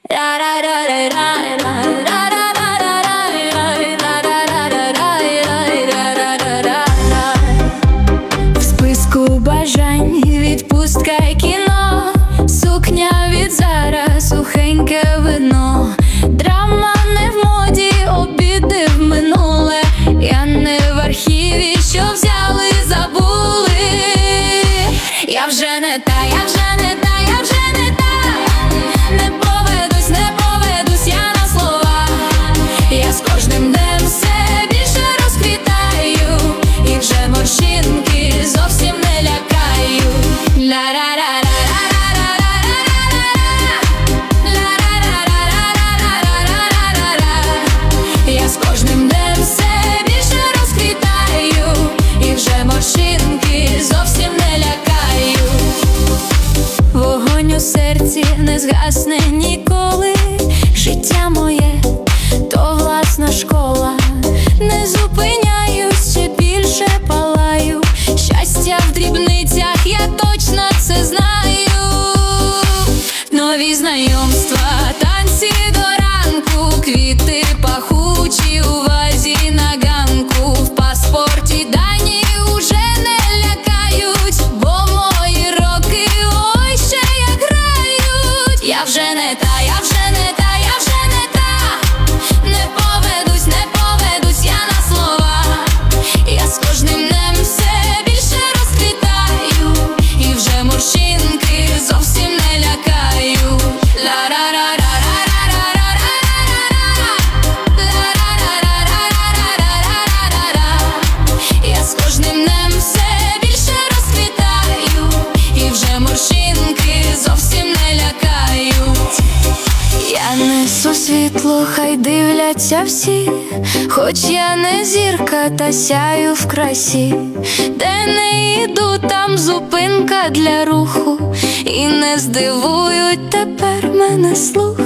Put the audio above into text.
В списку бажань відпустка і кіно, сукня від Зара, сухеньке вино. Драма не в моді, обіди в минуле. Я не в архіві, що взяли, забули. Я вже не та, я вже не та, я вже не та. Не поведусь, не поведусь я на слова. Я з кожним днем все більше розквітаю, і вже морщинки зовсім не лякаю. Я з кожним днем все більше розквітаю, і вже морщинки зовсім не лякаю. Вогонь у серці не згасне ніколи. Життя моє то власна школа. Не зупиняюсь, ще більше палаю. Щастя в дрібницях, я точно це знаю. Нові знайомства, танці до ранку, квіти пахучі у вазі на ганку. В паспорті дані уже не лякають, бо мої роки ой ще як грають. Я вже не та, я вже не та, я вже не та. Не поведусь, не поведусь я на слова. Я з кожним днем все більше розквітаю, і вже морщинки зовсім не лякаю. Я з кожним днем все більше розквітаю, і вже морщинки зовсім не лякають. Я несу світло, хай дивляться всі, хоч я не зірка, та сяю в красі. Де не йду, там зупинка для руху, і не здивують тепер мене слух.